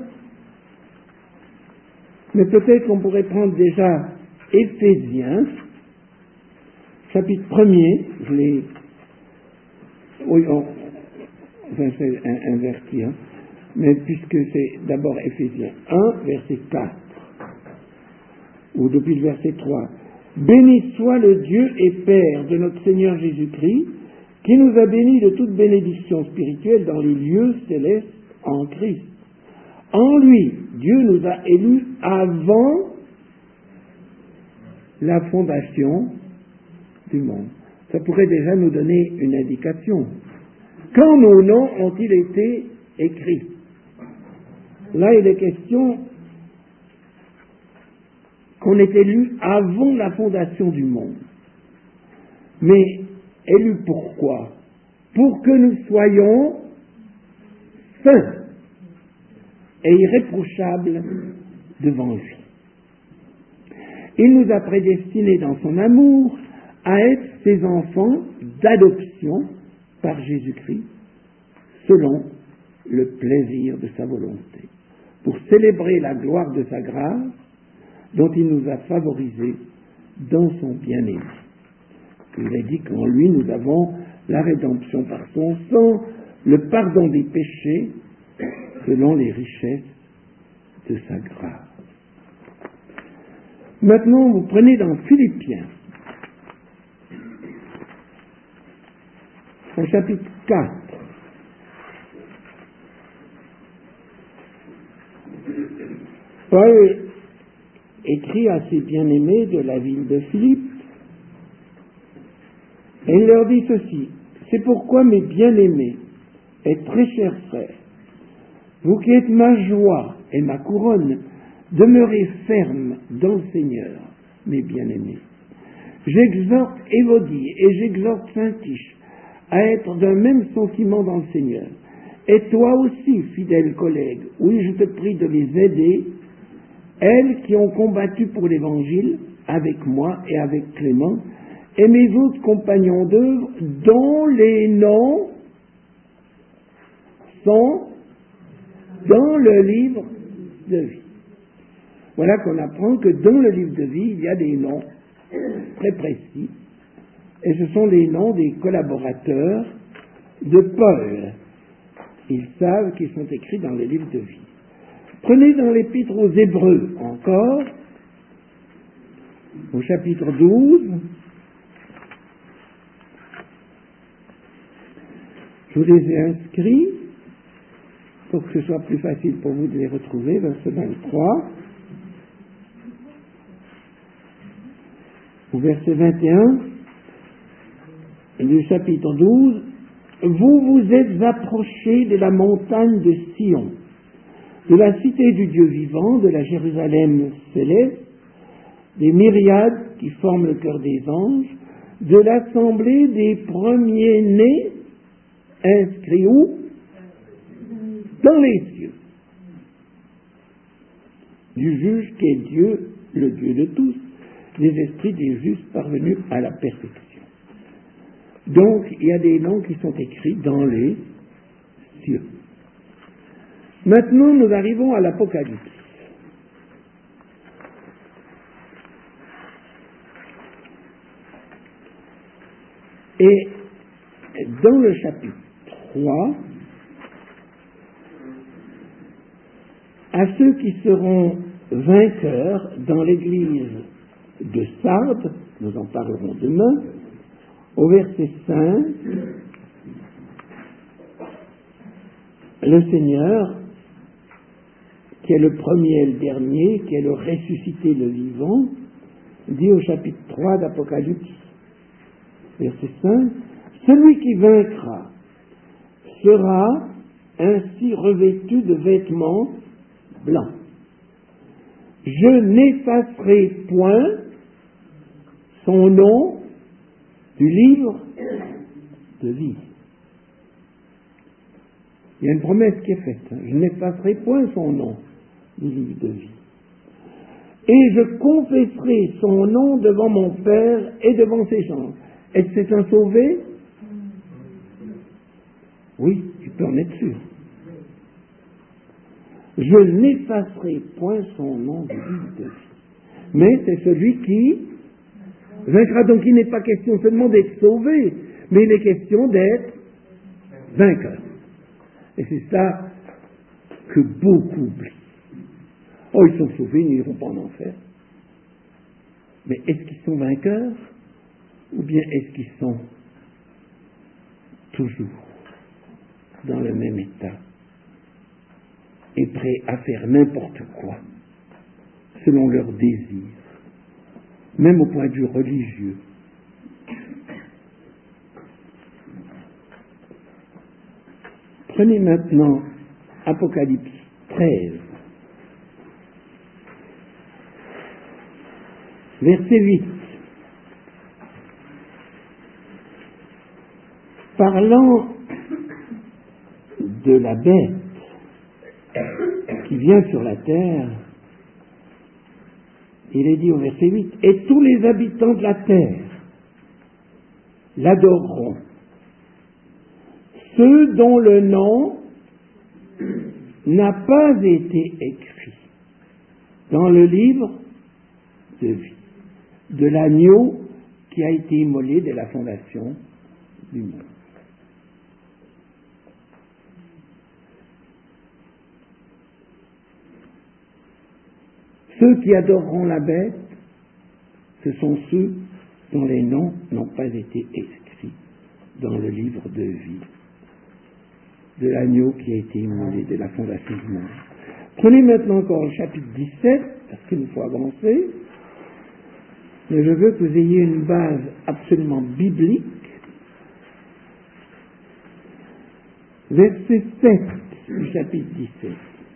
Mais peut-être qu'on pourrait prendre déjà Éphésiens, chapitre 1er. Je l'ai... Oui, c'est inverti, mais puisque c'est d'abord Éphésiens 1, verset 4, ou depuis le verset 3. Béni soit le Dieu et Père de notre Seigneur Jésus-Christ, qui nous a bénis de toute bénédiction spirituelle dans les lieux célestes en Christ. En lui, Dieu nous a élus avant la fondation du monde. Ça pourrait déjà nous donner une indication. Quand nos noms ont-ils été écrits? Là, il est question qu'on est élu avant la fondation du monde. Mais élu pourquoi? Pour que nous soyons saints et irréprochables devant lui. Il nous a prédestinés dans son amour à être ses enfants d'adoption par Jésus-Christ, selon le plaisir de sa volonté, pour célébrer la gloire de sa grâce, dont il nous a favorisés dans son bien-aimé. Il est dit qu'en lui, nous avons la rédemption par son sang, le pardon des péchés, selon les richesses de sa grâce. Maintenant, vous prenez dans Philippiens, au chapitre 4. Paul écrit à ses bien-aimés de la ville de Philippe, et il leur dit ceci: c'est pourquoi, mes bien-aimés et très chers frères, vous qui êtes ma joie et ma couronne, demeurez fermes dans le Seigneur, mes bien-aimés. J'exhorte Évodie et j'exhorte Syntyche à être d'un même sentiment dans le Seigneur. Et toi aussi, fidèle collègue, oui, je te prie de les aider, elles qui ont combattu pour l'Évangile, avec moi et avec Clément, et mes autres compagnons d'œuvre, dont les noms sont dans le livre de vie. Voilà qu'on apprend que dans le livre de vie, il y a des noms très précis, et ce sont les noms des collaborateurs de Paul. Ils savent qu'ils sont écrits dans le livre de vie. Prenez dans l'Épître aux Hébreux encore, au chapitre 12, je vous les ai inscrits pour que ce soit plus facile pour vous de les retrouver, verset 23, au verset 21 du chapitre 12, vous vous êtes approchés de la montagne de Sion, de la cité du Dieu vivant, de la Jérusalem céleste, des myriades qui forment le cœur des anges, de l'assemblée des premiers-nés, inscrits où? Dans les cieux, du juge qui est Dieu, le Dieu de tous, des esprits des justes parvenus à la perfection. Donc, il y a des noms qui sont écrits dans les cieux. Maintenant, nous arrivons à l'Apocalypse. Et dans le chapitre 3, à ceux qui seront vainqueurs dans l'église de Sardes, nous en parlerons demain, au verset 5, le Seigneur, qui est le premier et le dernier, qui est le ressuscité, le vivant, dit au chapitre 3 d'Apocalypse, verset 5, « Celui qui vaincra sera ainsi revêtu de vêtements blancs. Je n'effacerai point son nom du livre de vie. » Il y a une promesse qui est faite. Je n'effacerai point son nom du livre de vie. Et je confesserai son nom devant mon Père et devant ses anges. Est-ce que c'est un sauvé? Oui, tu peux en être sûr. Je n'effacerai point son nom du livre de vie. Mais c'est celui qui vaincra. Donc il n'est pas question seulement d'être sauvé, mais il est question d'être vainqueur. Et c'est ça que beaucoup oublient. Oh, ils sont sauvés, ils n'iront pas en enfer. Mais est-ce qu'ils sont vainqueurs? Ou bien est-ce qu'ils sont toujours dans le même état et prêts à faire n'importe quoi selon leurs désirs, même au point de vue religieux? Prenez maintenant Apocalypse 13, verset 8. Parlant de la bête qui vient sur la terre, il est dit au verset 8, « Et tous les habitants de la terre l'adoreront, ceux dont le nom n'a pas été écrit dans le livre de vie de l'agneau qui a été immolé dès la fondation du monde. » Ceux qui adoreront la bête ce sont ceux dont les noms n'ont pas été inscrits dans le livre de vie de l'agneau qui a été immolé de la fondation du monde. Prenez maintenant encore le chapitre 17, parce qu'il nous faut avancer, mais je veux que vous ayez une base absolument biblique. Verset 7 du chapitre 17.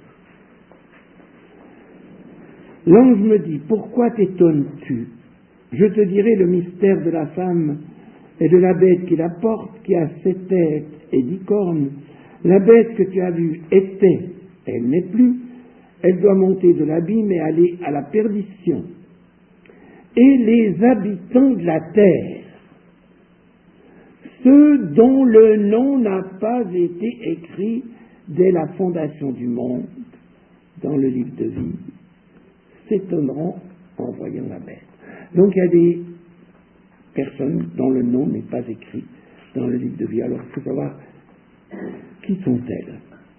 L'ange me dit, pourquoi t'étonnes-tu? Je te dirai le mystère de la femme et de la bête qui la porte, qui a 7 têtes et 10 cornes. La bête que tu as vue était, elle n'est plus, elle doit monter de l'abîme et aller à la perdition. Et les habitants de la terre, ceux dont le nom n'a pas été écrit dès la fondation du monde dans le livre de vie, s'étonneront en voyant la bête. Donc il y a des personnes dont le nom n'est pas écrit dans le livre de vie. Alors il faut savoir qui sont-elles.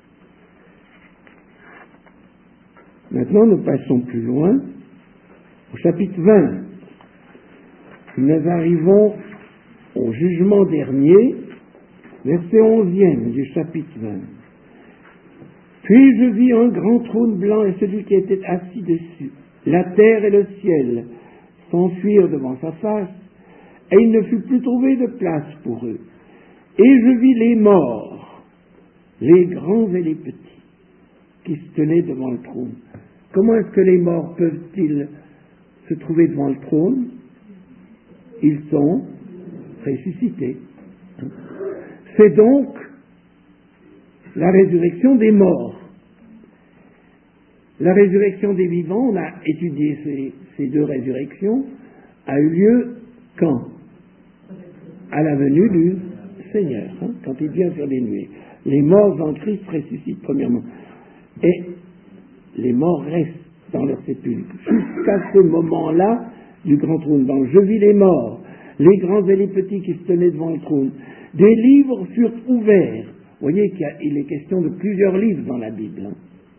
Maintenant nous passons plus loin au chapitre 20. Nous arrivons au jugement dernier, verset 11e du chapitre 20. Puis je vis un grand trône blanc et celui qui était assis dessus. La terre et le ciel s'enfuirent devant sa face, et il ne fut plus trouvé de place pour eux. Et je vis les morts, les grands et les petits, qui se tenaient devant le trône. Comment est-ce que les morts peuvent-ils se trouver devant le trône? Ils sont ressuscités. C'est donc la résurrection des morts. La résurrection des vivants, on a étudié ces deux résurrections, a eu lieu quand? À la venue du Seigneur, quand il vient sur les nuées. Les morts en Christ ressuscitent premièrement. Et les morts restent dans leur sépulcre jusqu'à ce moment-là du grand trône. Donc je vis les morts, les grands et les petits qui se tenaient devant le trône. Des livres furent ouverts. Vous voyez qu'il est question de plusieurs livres dans la Bible.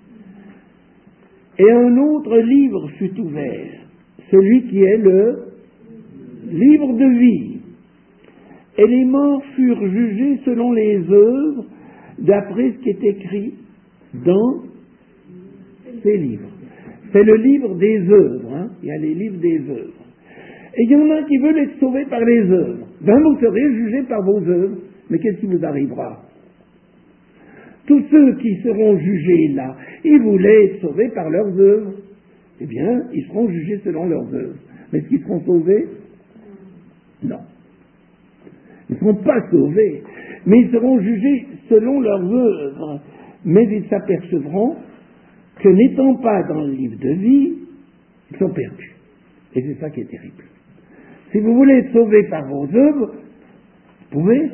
Et un autre livre fut ouvert, celui qui est le livre de vie. Et les morts furent jugés selon les œuvres, d'après ce qui est écrit dans ces livres. C'est le livre des œuvres, il y a les livres des œuvres. Et il y en a qui veulent être sauvés par les œuvres. Ben vous serez jugés par vos œuvres, mais qu'est-ce qui vous arrivera? Tous ceux qui seront jugés là, ils voulaient être sauvés par leurs œuvres. Eh bien, ils seront jugés selon leurs œuvres. Mais est-ce qu'ils seront sauvés? Non. Ils ne seront pas sauvés, mais ils seront jugés selon leurs œuvres. Mais ils s'apercevront que n'étant pas dans le livre de vie, ils sont perdus. Et c'est ça qui est terrible. Si vous voulez être sauvé par vos œuvres, vous pouvez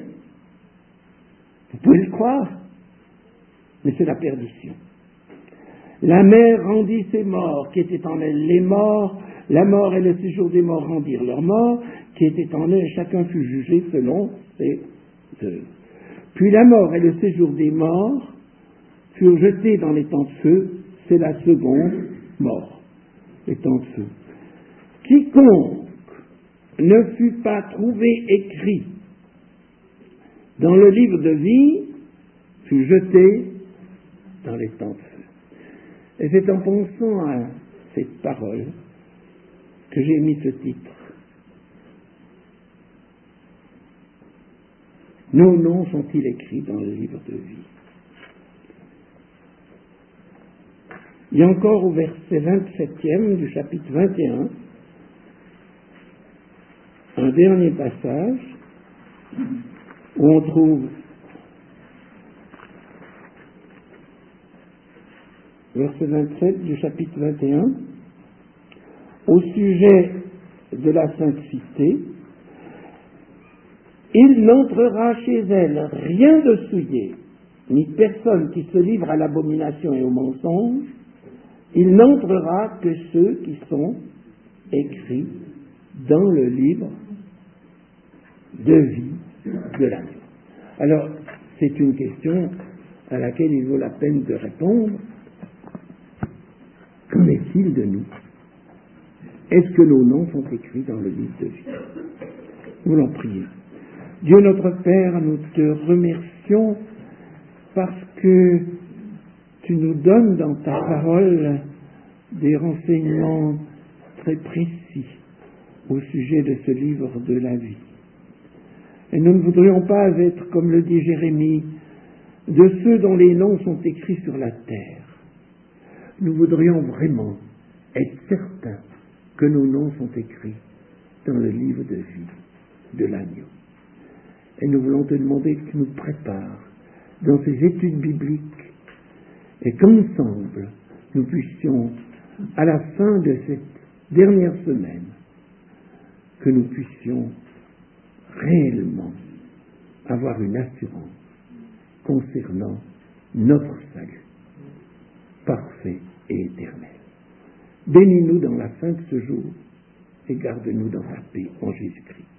le croire, mais c'est la perdition. La mer rendit ses morts, qui étaient en elle les morts, la mort et le séjour des morts rendirent leurs morts, qui étaient en eux, et chacun fut jugé selon ses œuvres. Puis la mort et le séjour des morts furent jetés dans les temps de feu, c'est la seconde mort, les temps de feu. Quiconque ne fut pas trouvé écrit dans le livre de vie fut jeté dans les temps de feu. Et c'est en pensant à cette parole que j'ai mis ce titre. Nos noms sont-ils écrits dans le livre de vie? Il y a encore au verset 27e du chapitre 21 un dernier passage où on trouve verset 27 du chapitre 21 au sujet de la Sainte Cité. Il n'entrera chez elle rien de souillé, ni personne qui se livre à l'abomination et au mensonge. Il n'entrera que ceux qui sont écrits dans le livre de vie de l'agneau. Alors, c'est une question à laquelle il vaut la peine de répondre. Qu'en est-il de nous? est-ce que nos noms sont écrits dans le livre de vie? Nous voulons prier. Dieu notre Père, nous te remercions parce que tu nous donnes dans ta parole des renseignements très précis au sujet de ce livre de la vie. Et nous ne voudrions pas être, comme le dit Jérémie, de ceux dont les noms sont écrits sur la terre. Nous voudrions vraiment être certains que nos noms sont écrits dans le livre de vie de l'agneau. Et nous voulons te demander que tu nous prépares dans ces études bibliques et qu'ensemble, nous puissions, à la fin de cette dernière semaine, que nous puissions réellement avoir une assurance concernant notre salut, parfait et éternel. Bénis-nous dans la fin de ce jour et garde-nous dans ta paix en Jésus-Christ.